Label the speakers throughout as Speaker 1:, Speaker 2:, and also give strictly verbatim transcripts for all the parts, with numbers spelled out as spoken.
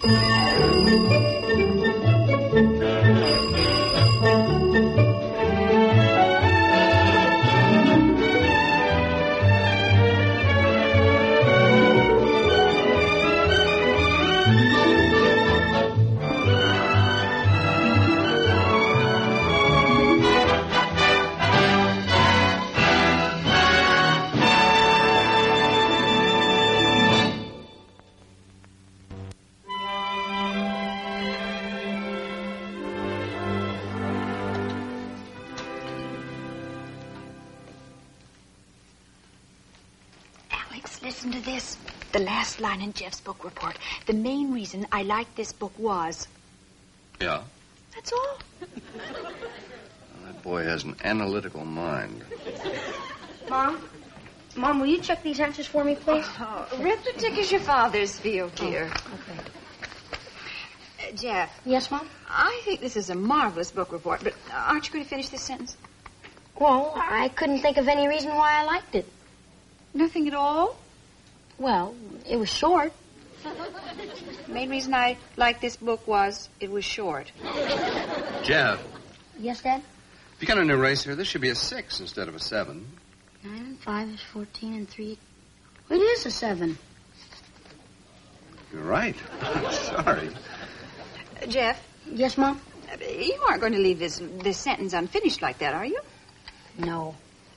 Speaker 1: Listen to this. The last line in Jeff's book report. The main reason I liked this book was...
Speaker 2: Yeah?
Speaker 1: That's all.
Speaker 2: Well, that boy has an analytical mind.
Speaker 3: Mom? Mom, will you check these answers for me, please?
Speaker 1: Oh, arithmetic is your father's field, dear.
Speaker 3: Oh, okay.
Speaker 1: Uh, Jeff.
Speaker 3: Yes, Mom?
Speaker 1: I think this is a marvelous book report, but aren't you going to finish this sentence?
Speaker 3: Well, I couldn't think of any reason why I liked it.
Speaker 1: Nothing at all?
Speaker 3: Well, it was short.
Speaker 1: The main reason I liked this book was it was short.
Speaker 2: Jeff.
Speaker 3: Yes, Dad?
Speaker 2: If you got an eraser, this should be a six instead of a seven.
Speaker 3: Nine and five is fourteen and three. It is a seven.
Speaker 2: You're right. I'm sorry.
Speaker 1: Uh, Jeff?
Speaker 3: Yes, Mom?
Speaker 1: Uh, you aren't going to leave this, this sentence unfinished like that, are you?
Speaker 3: No.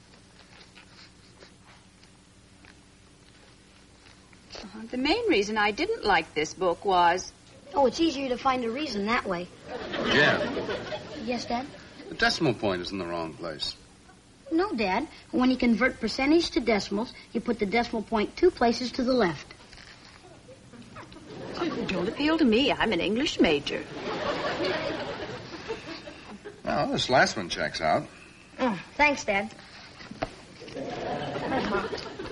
Speaker 1: Uh, the main reason I didn't like this book was...
Speaker 3: Oh, it's easier to find a reason that way.
Speaker 2: Jeff.
Speaker 3: Yes, Dad?
Speaker 2: The decimal point is in the wrong place.
Speaker 3: No, Dad. When you convert percentage to decimals, you put the decimal point two places to the left.
Speaker 1: Oh, don't appeal to me. I'm an English major.
Speaker 2: Well, this last one checks out.
Speaker 3: Oh, thanks, Dad. There's Mom.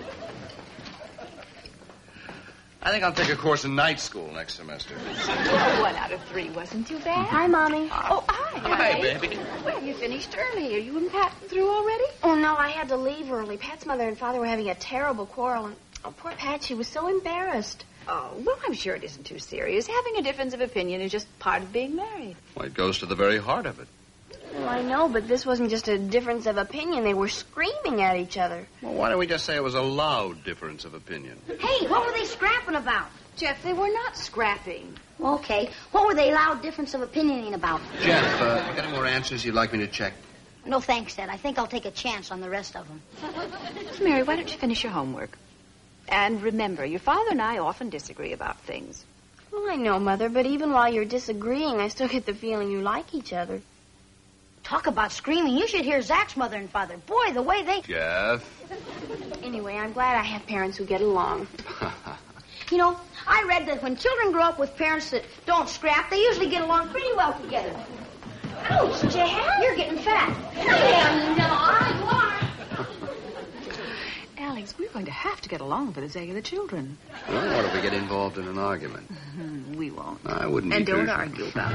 Speaker 2: I think I'll take a course in night school next semester.
Speaker 1: One out of three wasn't too bad.
Speaker 3: Hi, Mommy.
Speaker 1: Oh, hi.
Speaker 2: Hi, baby.
Speaker 1: Well, you finished early. Are you and Pat through already?
Speaker 4: Oh, no, I had to leave early. Pat's mother and father were having a terrible quarrel, and oh, poor Pat, she was so embarrassed.
Speaker 1: Oh, well, I'm sure it isn't too serious. Having a difference of opinion is just part of being married.
Speaker 2: Well, it goes to the very heart of it.
Speaker 4: Well, I know, but this wasn't just a difference of opinion. They were screaming at each other.
Speaker 2: Well, why don't we just say it was a loud difference of opinion?
Speaker 3: Hey, what were they scrapping about?
Speaker 1: Jeff, they were not scrapping.
Speaker 3: Okay. What were they loud difference of opinioning about?
Speaker 2: Jeff, uh, you got any more answers you'd like me to check?
Speaker 3: No, thanks, Dad. I think I'll take a chance on the rest of them.
Speaker 1: Mary, why don't you finish your homework? And remember, your father and I often disagree about things.
Speaker 4: Well, I know, Mother, but even while you're disagreeing, I still get the feeling you like each other.
Speaker 3: Talk about screaming. You should hear Zach's mother and father. Boy, the way they...
Speaker 2: Jeff.
Speaker 4: Anyway, I'm glad I have parents who get along.
Speaker 3: You know, I read that when children grow up with parents that don't scrap, they usually get along pretty well together. Ouch, Jeff. You're getting fat. Yeah, no, I are.
Speaker 1: Alex, we're going to have to get along for the sake of the children.
Speaker 2: Well, what if we get involved in an argument?
Speaker 1: Mm-hmm. We won't.
Speaker 2: I wouldn't
Speaker 1: And
Speaker 2: be
Speaker 1: don't
Speaker 2: too-
Speaker 1: argue about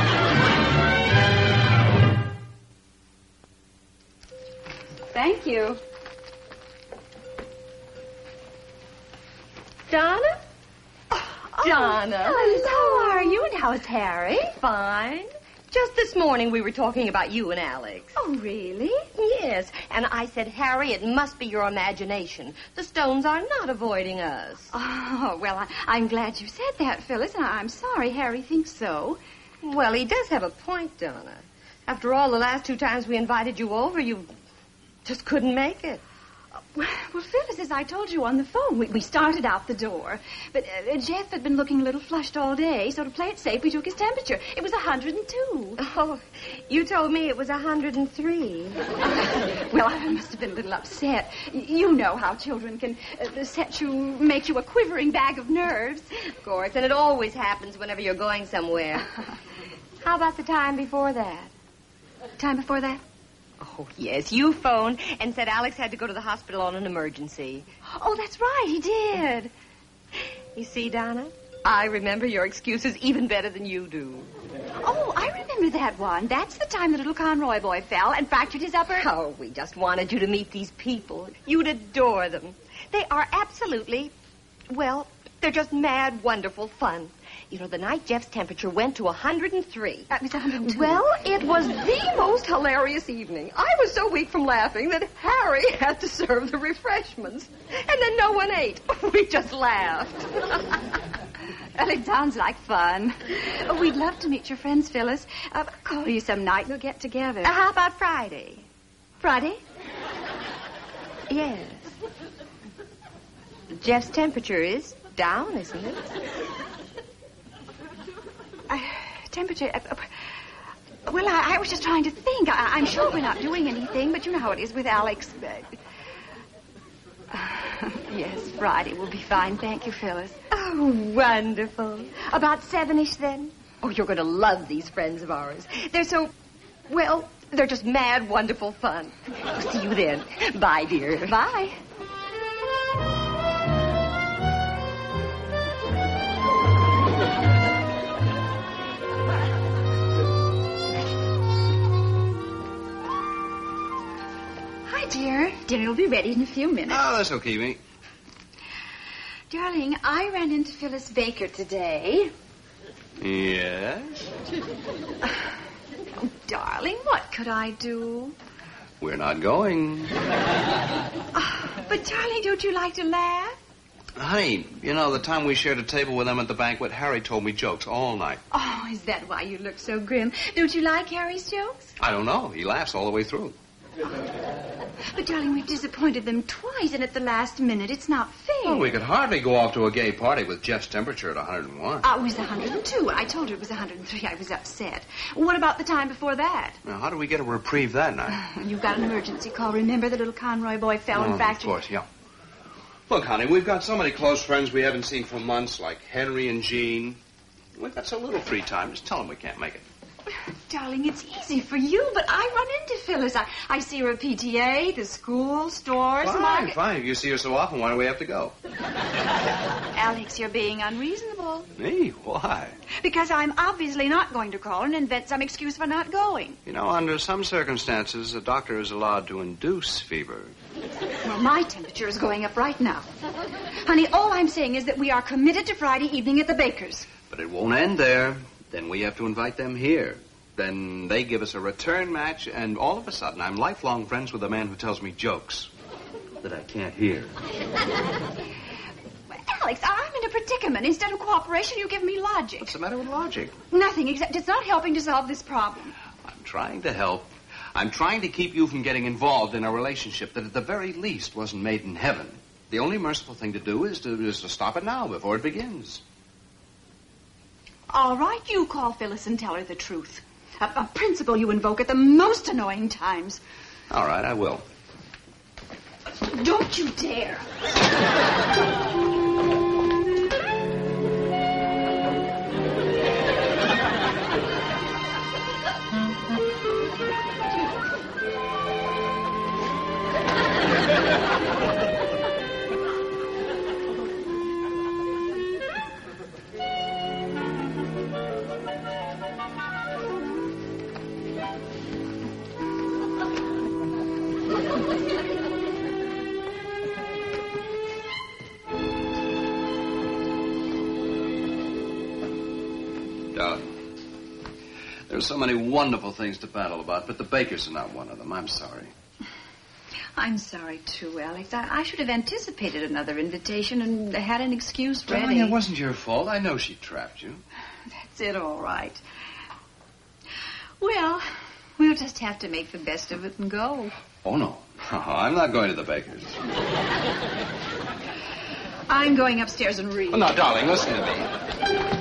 Speaker 1: it. Thank you.
Speaker 5: Donna?
Speaker 1: Oh,
Speaker 5: Donna.
Speaker 1: hello.
Speaker 5: How are you and how's Harry? Fine. Just this morning we were talking about you and Alex.
Speaker 1: Oh, really?
Speaker 5: Yes, and I said, Harry, it must be your imagination. The Stones are not avoiding us.
Speaker 1: Oh, well, I, I'm glad you said that, Phyllis, and I'm sorry Harry thinks so.
Speaker 5: Well, he does have a point, Donna. After all, the last two times we invited you over, you just couldn't make it.
Speaker 1: Well, well, Phyllis, as I told you on the phone, we, we started out the door. But uh, Jeff had been looking a little flushed all day, so to play it safe, we took his temperature. It was one hundred two.
Speaker 5: Oh, you told me it was one hundred three.
Speaker 1: Well, I must have been a little upset. Y- You know how children can uh, set you, make you a quivering bag of nerves.
Speaker 5: Of course, and it always happens whenever you're going somewhere. How about the time before that?
Speaker 1: Time before that?
Speaker 5: Oh, yes, you phoned and said Alex had to go to the hospital on an emergency.
Speaker 1: Oh, that's right, he did.
Speaker 5: You see, Donna, I remember your excuses even better than you do.
Speaker 1: Oh, I remember that one. That's the time the little Conroy boy fell and fractured his upper...
Speaker 5: Oh, we just wanted you to meet these people. You'd adore them. They are absolutely, well, they're just mad, wonderful fun. You know, the night Jeff's temperature went to one hundred three.
Speaker 1: That was one hundred two.
Speaker 5: Well, it was the most hilarious evening. I was so weak from laughing that Harry had to serve the refreshments. And then no one ate. We just laughed.
Speaker 1: Well, it sounds like fun. Oh, we'd love to meet your friends, Phyllis. Uh, call you some night. We'll get together.
Speaker 5: Uh, how about Friday?
Speaker 1: Friday?
Speaker 5: Yes. Jeff's temperature is down, isn't it?
Speaker 1: Uh, temperature... Uh, uh, well, I, I was just trying to think. I, I'm sure we're not doing anything, but you know how it is with Alex. Uh, yes, Friday will be fine. Thank you, Phyllis.
Speaker 5: Oh, wonderful.
Speaker 1: About seven-ish, then?
Speaker 5: Oh, you're going to love these friends of ours. They're so, well, they're just mad, wonderful fun. See you then. Bye, dear.
Speaker 1: Bye. Hi, dear. Dinner will be ready in a few minutes.
Speaker 2: Oh, that's okay, me.
Speaker 1: Darling, I ran into Phyllis Baker today.
Speaker 2: Yes?
Speaker 1: Oh, darling, what could I do?
Speaker 2: We're not going.
Speaker 1: Oh, but, darling, don't you like to laugh?
Speaker 2: Honey, you know, the time we shared a table with them at the banquet, Harry told me jokes all night.
Speaker 1: Oh, is that why you look so grim? Don't you like Harry's jokes?
Speaker 2: I don't know. He laughs all the way through.
Speaker 1: But, darling, we've disappointed them twice, and at the last minute, it's not fair.
Speaker 2: Well, we could hardly go off to a gay party with Jeff's temperature at one hundred one.
Speaker 1: Uh, it was one hundred two. I told her it was one hundred three. I was upset. What about the time before that?
Speaker 2: Now, how did we get a reprieve that night?
Speaker 1: You got an emergency call. Remember the little Conroy boy fell
Speaker 2: oh,
Speaker 1: and fractured?
Speaker 2: Of course, yeah. Look, honey, we've got so many close friends we haven't seen for months, like Henry and Jean. We've got so little free time. Just tell them we can't make it.
Speaker 1: Darling, it's easy for you, but I run into Phyllis. I, I see her at P T A, the school, stores,
Speaker 2: Fine,
Speaker 1: market.
Speaker 2: fine. If you see her so often, why do we have to go?
Speaker 1: Alex, you're being unreasonable.
Speaker 2: Me? Why?
Speaker 1: Because I'm obviously not going to call and invent some excuse for not going.
Speaker 2: You know, under some circumstances, a doctor is allowed to induce fever.
Speaker 1: Well, my temperature is going up right now. Honey, all I'm saying is that we are committed to Friday evening at the Bakers.
Speaker 2: But it won't end there. Then we have to invite them here. Then they give us a return match, and all of a sudden, I'm lifelong friends with a man who tells me jokes that I can't hear.
Speaker 1: Well, Alex, I'm in a predicament. Instead of cooperation, you give me logic.
Speaker 2: What's the matter with logic?
Speaker 1: Nothing, except it's not helping to solve this problem.
Speaker 2: I'm trying to help. I'm trying to keep you from getting involved in a relationship that at the very least wasn't made in heaven. The only merciful thing to do is to, is to stop it now before it begins.
Speaker 1: All right, you call Phyllis and tell her the truth. A, a principle you invoke at the most annoying times.
Speaker 2: All right, I will.
Speaker 1: Don't you dare.
Speaker 2: There's so many wonderful things to battle about, but the Bakers are not one of them. I'm sorry.
Speaker 1: I'm sorry, too, Alex. I, I should have anticipated another invitation and had an excuse ready.
Speaker 2: Darling, it wasn't your fault. I know she trapped you.
Speaker 1: That's it, all right. Well, we'll just have to make the best of it and go.
Speaker 2: Oh, no. I'm not going to the Bakers.
Speaker 1: I'm going upstairs and read.
Speaker 2: Oh, no, darling, listen to me.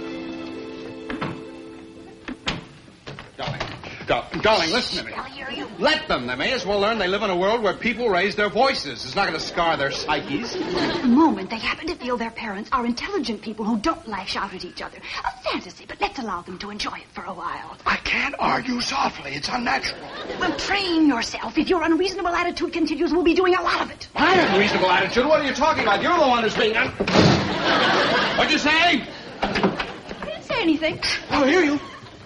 Speaker 2: Darling, listen to me.
Speaker 3: Ellie, are you
Speaker 2: Let them. They may as well learn they live in a world where people raise their voices. It's not going to scar their psyches.
Speaker 1: At the moment, they happen to feel their parents are intelligent people who don't lash out at each other. A fantasy, but let's allow them to enjoy it for a while.
Speaker 2: I can't argue softly. It's unnatural.
Speaker 1: Well, train yourself. If your unreasonable attitude continues, we'll be doing a lot of it.
Speaker 2: My unreasonable attitude? What are you talking about? You're the one who's being... Un- What'd you say?
Speaker 1: I didn't say anything.
Speaker 2: I hear you.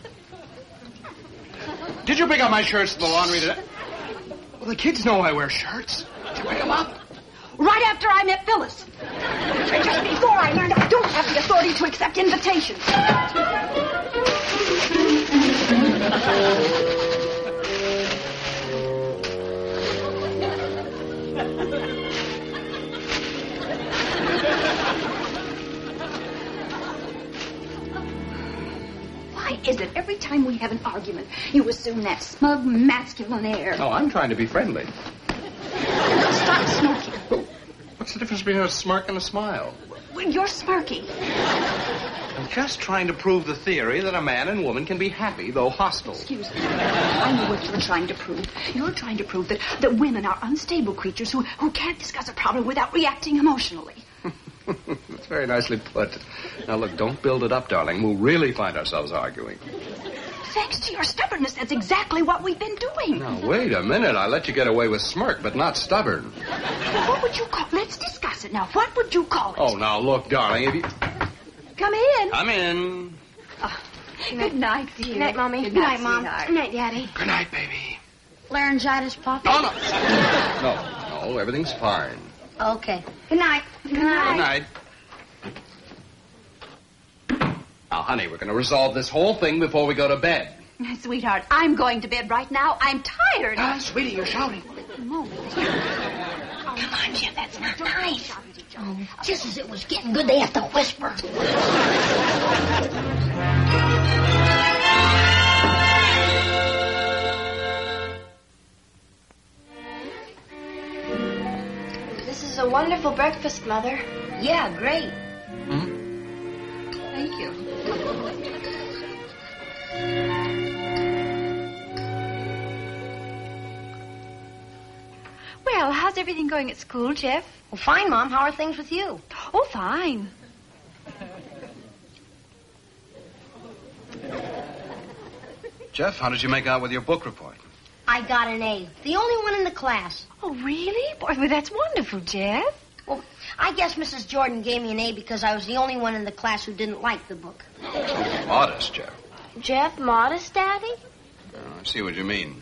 Speaker 2: Did you pick up my shirts in the laundry today? Well, the kids know I wear shirts. Did you pick them up?
Speaker 1: Right after I met Phyllis. Just before I learned I don't have the authority to accept invitations. Why is it every time we have an argument, you assume that smug, masculine air?
Speaker 2: Oh, I'm trying to be friendly.
Speaker 1: Stop smoking.
Speaker 2: What's the difference between a smirk and a smile?
Speaker 1: Well, you're smirky.
Speaker 2: I'm just trying to prove the theory that a man and woman can be happy, though hostile.
Speaker 1: Excuse me. I know what you're trying to prove. You're trying to prove that, that women are unstable creatures who, who can't discuss a problem without reacting emotionally.
Speaker 2: That's very nicely put. Now, look, don't build it up, darling. We'll really find ourselves arguing.
Speaker 1: Thanks to your stubbornness, that's exactly what we've been doing.
Speaker 2: Now, wait a minute. I let you get away with smirk, but not stubborn.
Speaker 1: Well, what would you call... Let's discuss it now. What would you call it?
Speaker 2: Oh, now, look, darling, if you...
Speaker 1: Come in.
Speaker 2: Come in.
Speaker 1: Oh, good night, dear.
Speaker 4: Good night, Mommy.
Speaker 1: Good
Speaker 3: Good
Speaker 1: night,
Speaker 3: night, Mom.
Speaker 1: sweetheart.
Speaker 3: Good night, Daddy.
Speaker 2: Good night, baby.
Speaker 3: Laryngitis, Pop?
Speaker 2: No, no. No, no, everything's fine.
Speaker 3: Okay. Good night. Good
Speaker 2: Good night. Now, honey, we're going to resolve this whole thing before we go to bed.
Speaker 1: Sweetheart, I'm going to bed right now. I'm tired.
Speaker 2: Ah, sweetie, you're shouting.
Speaker 1: Come on, Jim, that's not nice.
Speaker 3: Oh, just as it was getting good, they have to whisper.
Speaker 4: This is a wonderful breakfast, Mother.
Speaker 3: Yeah, great.
Speaker 2: Hmm?
Speaker 1: Thank you. Well, how's everything going at school, Jeff?
Speaker 3: Well, fine, Mom. How are things with you?
Speaker 1: Oh, fine.
Speaker 2: Jeff, how did you make out with your book report?
Speaker 3: I got an A. The only one in the class.
Speaker 1: Oh, really? Boy, well, that's wonderful, Jeff.
Speaker 3: Well, I guess Missus Jordan gave me an A because I was the only one in the class who didn't like the book.
Speaker 2: Modest, Jeff.
Speaker 4: Jeff, modest, Daddy?
Speaker 2: Oh, I see what you mean.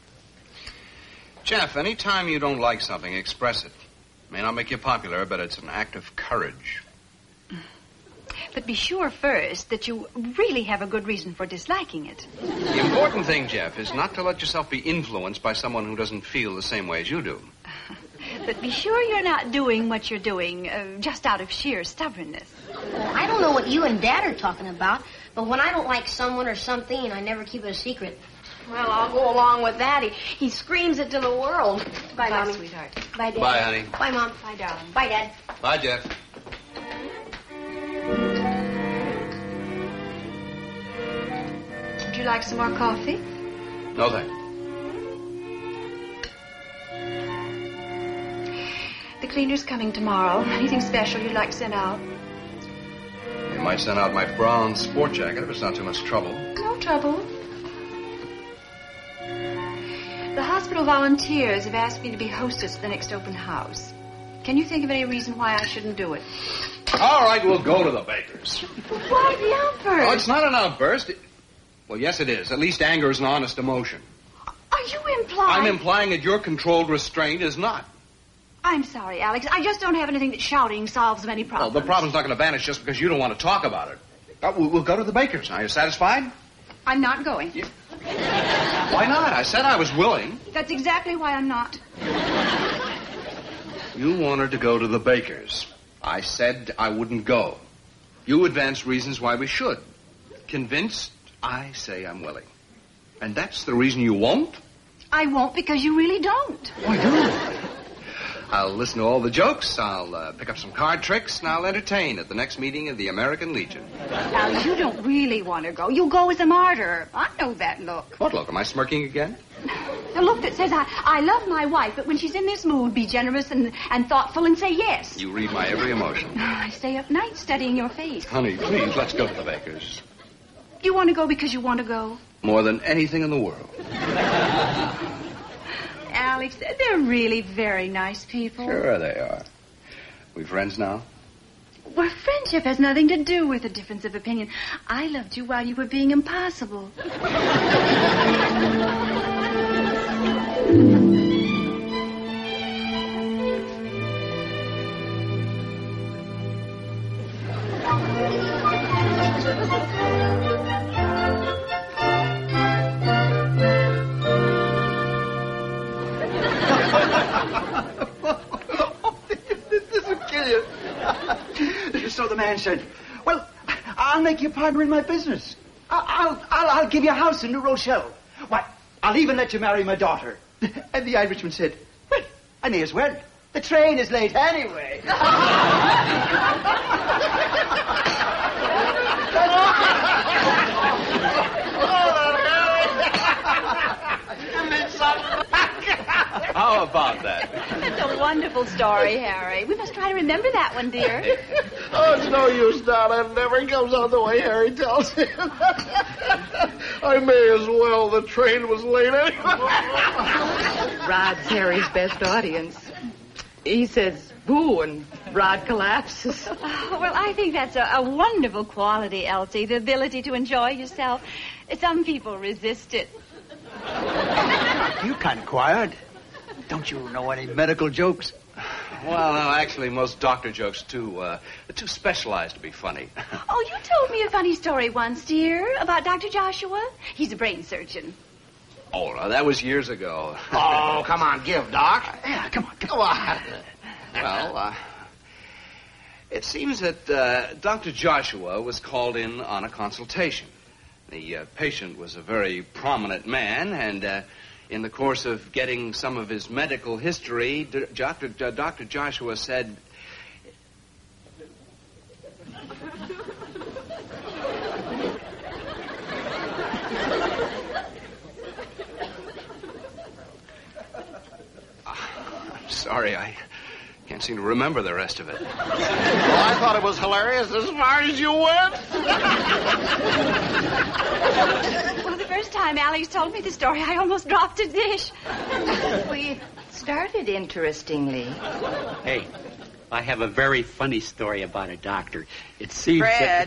Speaker 2: Jeff, any time you don't like something, express it. May not make you popular, but it's an act of courage.
Speaker 1: But be sure first that you really have a good reason for disliking it.
Speaker 2: The important thing, Jeff, is not to let yourself be influenced by someone who doesn't feel the same way as you do.
Speaker 1: But be sure you're not doing what you're doing uh, just out of sheer stubbornness.
Speaker 3: Well, I don't know what you and Dad are talking about, but when I don't like someone or something, I never keep it a secret.
Speaker 4: Well, I'll go along with that. He, he screams it to the world. Bye,
Speaker 1: Bye,
Speaker 4: Mommy.
Speaker 1: sweetheart.
Speaker 3: Bye, Dad.
Speaker 2: Bye, honey.
Speaker 3: Bye, Mom.
Speaker 1: Bye, darling.
Speaker 3: Bye, Dad.
Speaker 2: Bye, Jeff.
Speaker 1: Would you like some more coffee?
Speaker 2: No, thanks.
Speaker 1: The cleaner's coming tomorrow. Anything special you'd like sent out?
Speaker 2: You might send out my brown sport jacket if it's not too much trouble.
Speaker 1: No trouble. The hospital volunteers have asked me to be hostess at the next open house. Can you think of any reason why I shouldn't do it?
Speaker 2: All right, we'll go to the baker's.
Speaker 1: What the outburst?
Speaker 2: Oh, it's not an outburst. It- Well, yes, it is. At least anger is an honest emotion.
Speaker 1: Are you implying...
Speaker 2: I'm implying that your controlled restraint is not.
Speaker 1: I'm sorry, Alex. I just don't have anything that shouting solves many
Speaker 2: Well,
Speaker 1: problems.
Speaker 2: the problem's not going to vanish just because you don't want to talk about it. Uh, we'll, we'll go to the baker's. Are you satisfied?
Speaker 1: I'm not going.
Speaker 2: Yeah. Why not? I said I was willing.
Speaker 1: That's exactly why I'm not.
Speaker 2: You wanted to go to the baker's. I said I wouldn't go. You advanced reasons why we should. Convinced, I say I'm willing. And that's the reason you won't?
Speaker 1: I won't because you really don't.
Speaker 2: Why do? I'll listen to all the jokes, I'll uh, pick up some card tricks, and I'll entertain at the next meeting of the American Legion.
Speaker 1: Now, you don't really want to go. You go as a martyr. I know that look.
Speaker 2: What look? Am I smirking again?
Speaker 1: A look that says, I, I love my wife, but when she's in this mood, be generous and, and thoughtful and say yes.
Speaker 2: You read my every emotion.
Speaker 1: I stay up nights studying your face.
Speaker 2: Honey, please, let's go to the baker's.
Speaker 1: You want to go because you want to go?
Speaker 2: More than anything in the world.
Speaker 1: Alex, they're really very nice people.
Speaker 2: Sure they are. We friends now?
Speaker 1: Well, friendship has nothing to do with a difference of opinion. I loved you while you were being impossible.
Speaker 6: So the man said, well, I'll make you a partner in my business. I'll, I'll, I'll give you a house in New Rochelle. Why, I'll even let you marry my daughter. And the Irishman said, well, I may as well. The train is late anyway.
Speaker 2: How about that?
Speaker 1: That's a wonderful story, Harry. We must try to remember that one, dear.
Speaker 7: Oh, it's no use, Donna. It never comes out the way Harry tells it. I may as well. The train was late anyway.
Speaker 5: Rod's Harry's best audience. He says boo, and Rod collapses.
Speaker 1: Oh, well, I think that's a, a wonderful quality, Elsie, the ability to enjoy yourself. Some people resist it.
Speaker 6: You kind of quiet. Don't you know any medical jokes?
Speaker 2: Well, no, actually, most doctor jokes, too, uh, are too specialized to be funny.
Speaker 1: Oh, you told me a funny story once, dear, about Doctor Joshua. He's a brain surgeon.
Speaker 2: Oh, no, that was years ago.
Speaker 7: Oh, come on, give, Doc.
Speaker 6: Yeah, come on,
Speaker 7: Come on.
Speaker 2: Well, uh, it seems that uh, Doctor Joshua was called in on a consultation. The uh, patient was a very prominent man, and uh, in the course of getting some of his medical history, D- Doctor Uh, Doctor Joshua said... I'm sorry, I can't seem to remember the rest of it.
Speaker 7: Well, I thought it was hilarious as far as you went.
Speaker 1: Well, the first time Alex told me the story, I almost dropped a dish.
Speaker 8: We started interestingly.
Speaker 9: Hey, I have a very funny story about a doctor. It seems
Speaker 5: Fred.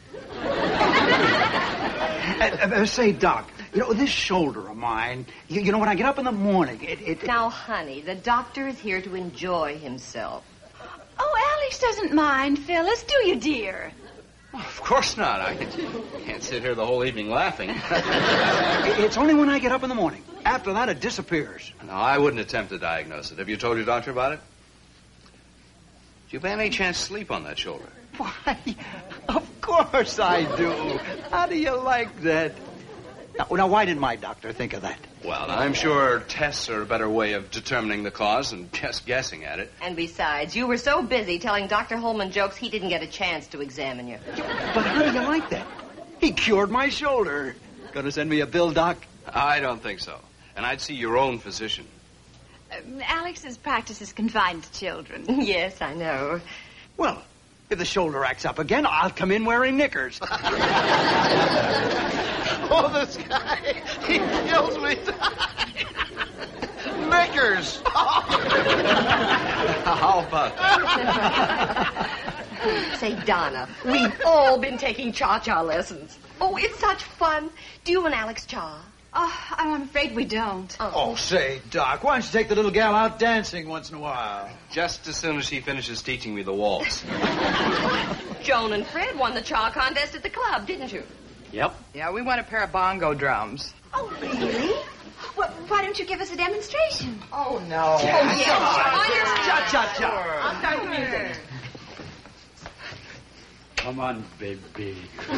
Speaker 9: that...
Speaker 6: Uh, uh, say, Doc, you know, this shoulder of mine, you, you know, when I get up in the morning, it... it, it...
Speaker 8: Now, honey, the doctor is here to enjoy himself.
Speaker 1: Oh, Alex doesn't mind, Phyllis, do you, dear?
Speaker 2: Well, of course not. I can't sit here the whole evening laughing.
Speaker 6: It's only when I get up in the morning. After that, it disappears.
Speaker 2: No, I wouldn't attempt to diagnose it. Have you told your doctor about it? Do you by any chance sleep on that shoulder?
Speaker 6: Why, of course I do. How do you like that? Now, now, why didn't my doctor think of that?
Speaker 2: Well, I'm sure tests are a better way of determining the cause than just guessing at it.
Speaker 8: And besides, you were so busy telling Doctor Holman jokes, he didn't get a chance to examine you.
Speaker 6: But how do you like that? He cured my shoulder. Gonna send me a bill, Doc?
Speaker 2: I don't think so. And I'd see your own physician.
Speaker 1: Um, Alex's practice is confined to children.
Speaker 8: Yes, I know.
Speaker 6: Well, if the shoulder acts up again, I'll come in wearing knickers.
Speaker 7: Oh, this guy, he kills me. Knickers.
Speaker 2: How about that?
Speaker 8: Say, Donna, we've all been taking cha-cha lessons. Oh, it's such fun. Do you and Alex cha?
Speaker 1: Oh, I'm afraid we don't.
Speaker 6: Oh, say, Doc, why don't you take the little gal out dancing once in a while?
Speaker 2: Just as soon as she finishes teaching me the waltz.
Speaker 8: Joan and Fred won the cha contest at the club, didn't you?
Speaker 9: Yep.
Speaker 5: Yeah, we want a pair of bongo drums.
Speaker 1: Oh, really? Well, why don't you give us a demonstration?
Speaker 7: Oh, no.
Speaker 6: Cha-cha-cha.
Speaker 8: I'll start the music.
Speaker 9: Come on, baby.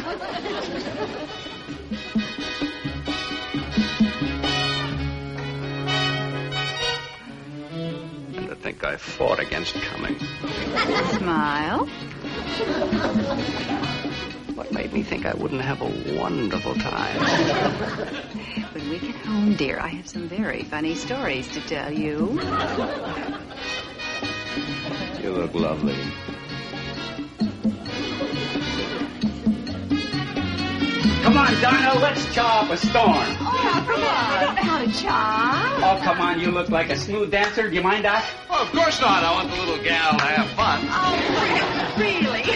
Speaker 2: And to think I fought against coming.
Speaker 1: Smile.
Speaker 2: What made me think I wouldn't have a wonderful time?
Speaker 1: When we get home, dear, I have some very funny stories to tell you.
Speaker 2: You look lovely.
Speaker 9: Come on, Donna, let's chaw up a storm.
Speaker 1: Oh, come on. I don't know how to chaw.
Speaker 9: Oh, come on, you look like a smooth dancer. Do you mind, Doc?
Speaker 2: Oh, of course not. I want the little gal to have fun.
Speaker 1: Oh, really?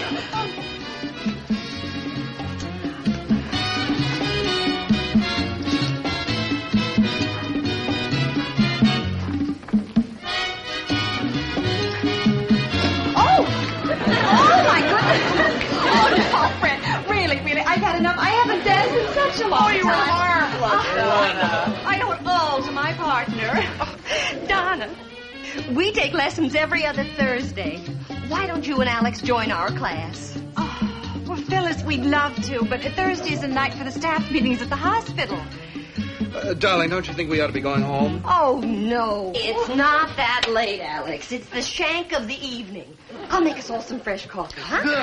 Speaker 1: I've had enough. I haven't danced in such a long time. Oh, you were marvelous, Donna. I owe it all to my partner.
Speaker 8: Oh, Donna, we take lessons every other Thursday. Why don't you and Alex join our class?
Speaker 1: Oh, well, Phyllis, we'd love to, but Thursday's a night for the staff meetings at the hospital.
Speaker 2: Uh, darling, don't you think we ought to be going home?
Speaker 8: Oh, no. It's not that late, Alex. It's the shank of the evening. I'll make us all some fresh coffee, huh?
Speaker 6: Good.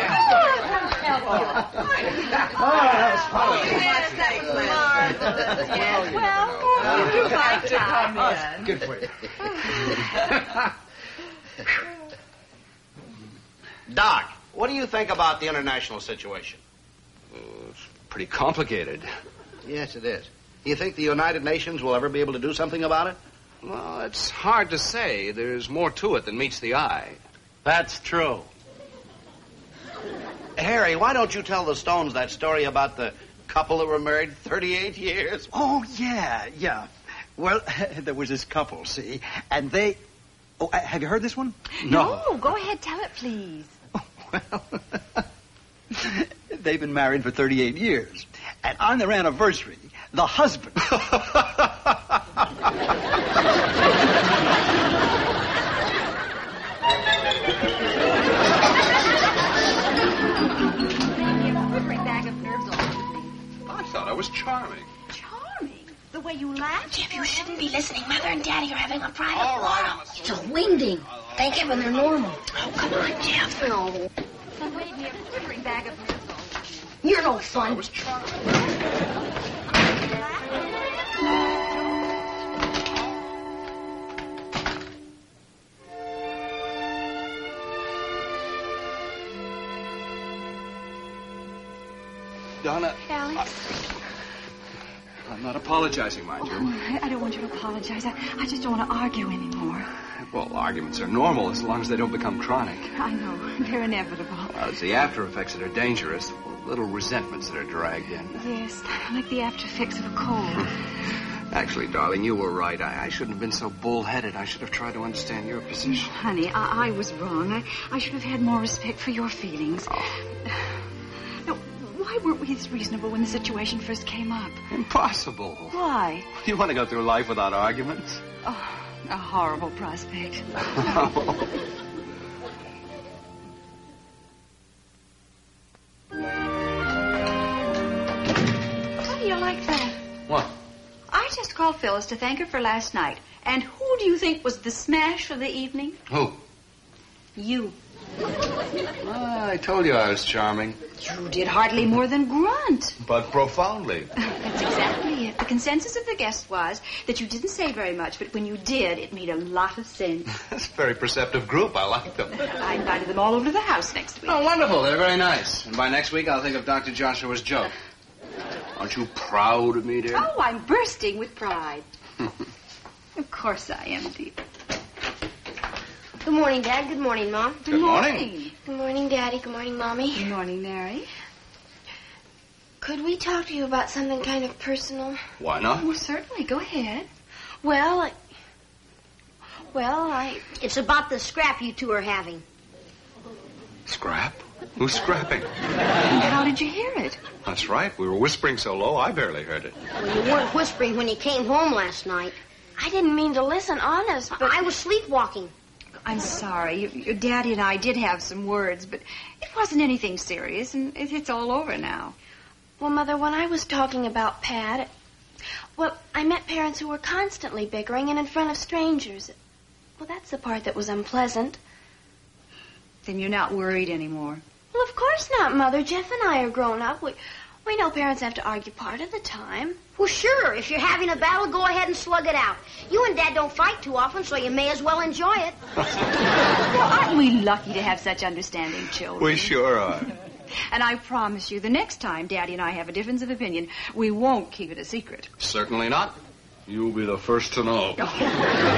Speaker 1: Well, you'd like to come in.
Speaker 6: Good for you.
Speaker 7: Doc, what do you think about the international situation?
Speaker 2: Oh, it's pretty complicated.
Speaker 7: Yes, it is. You think the United Nations will ever be able to do something about it?
Speaker 2: Well, it's hard to say. There's more to it than meets the eye.
Speaker 9: That's true.
Speaker 7: Harry, why don't you tell the Stones that story about the couple that were married thirty-eight years?
Speaker 6: Oh, yeah, yeah. Well, there was this couple, see, and they... Oh, have you heard this one?
Speaker 1: No. no go ahead, tell it, please.
Speaker 6: Well, they've been married for thirty-eight years. And on their anniversary, the husband...
Speaker 2: I thought I was charming.
Speaker 1: Charming? The way you laugh?
Speaker 3: Jeff, you shouldn't be listening. Mother and Daddy are having a private
Speaker 2: All right,
Speaker 3: quarrel.
Speaker 2: I'm a
Speaker 3: It's a wingding. Thank heaven they're normal. Oh, come on, Jeff. No.
Speaker 1: Somebody me a quivering bag of nerves.
Speaker 3: You're no
Speaker 2: I
Speaker 3: fun.
Speaker 2: was charming. Donna.
Speaker 1: Alex?
Speaker 2: I, I'm not apologizing, mind you.
Speaker 1: Oh, I don't want you to apologize. I, I just don't want to argue anymore.
Speaker 2: Well, arguments are normal as long as they don't become chronic.
Speaker 1: I know. They're inevitable.
Speaker 2: Well, it's the after effects that are dangerous. Little resentments that are dragged in.
Speaker 1: Yes, like the after effects of a cold.
Speaker 2: Actually, darling, you were right. I, I shouldn't have been so bullheaded. I should have tried to understand your position.
Speaker 1: Honey, I, I was wrong. I, I should have had more respect for your feelings.
Speaker 2: Oh.
Speaker 1: Now, why weren't we as reasonable when the situation first came up?
Speaker 2: Impossible.
Speaker 1: Why?
Speaker 2: You want to go through life without arguments?
Speaker 1: Oh, a horrible prospect. How do you like that?
Speaker 2: What?
Speaker 1: I just called Phyllis to thank her for last night. And who do you think was the smash of the evening?
Speaker 2: Who?
Speaker 1: You.
Speaker 2: Well, I told you I was charming.
Speaker 1: You did hardly more than grunt.
Speaker 2: But profoundly.
Speaker 1: That's exactly it. The consensus of the guests was that you didn't say very much, but when you did, it made a lot of sense.
Speaker 2: That's a very perceptive group. I like them.
Speaker 1: I invited them all over to the house next week.
Speaker 2: Oh, wonderful. They're very nice. And by next week, I'll think of Doctor Joshua's joke. Aren't you proud of me, dear?
Speaker 1: Oh, I'm bursting with pride. Of course I am, dear.
Speaker 3: Good morning, Dad. Good morning, Mom.
Speaker 2: Good morning.
Speaker 3: Good morning, Daddy. Good morning, Mommy.
Speaker 1: Good morning, Mary.
Speaker 3: Could we talk to you about something kind of personal?
Speaker 2: Why not?
Speaker 1: Well, certainly. Go ahead.
Speaker 3: Well, I... Well, I... It's about the scrap you two are having.
Speaker 2: Scrap? Who's scrapping?
Speaker 1: How did you hear it?
Speaker 2: That's right. We were whispering so low, I barely heard it.
Speaker 3: Well, you weren't whispering when you came home last night.
Speaker 4: I didn't mean to listen, honest, but...
Speaker 3: I was sleepwalking.
Speaker 1: I'm sorry. Your daddy and I did have some words, but it wasn't anything serious, and it, it's all over now.
Speaker 4: Well, Mother, when I was talking about Pat, well, I met parents who were constantly bickering and in front of strangers. Well, that's the part that was unpleasant.
Speaker 1: Then you're not worried anymore.
Speaker 4: Well, of of course not, Mother. Jeff and I are grown up. We, we know parents have to argue part of the time.
Speaker 3: Well, sure. If you're having a battle, go ahead and slug it out. You and Dad don't fight too often, so you may as well enjoy it.
Speaker 1: Well, aren't we lucky to have such understanding children?
Speaker 2: We sure are.
Speaker 1: And I promise you, the next time Daddy and I have a difference of opinion, we won't keep it a secret.
Speaker 2: Certainly not. You'll be the first to know.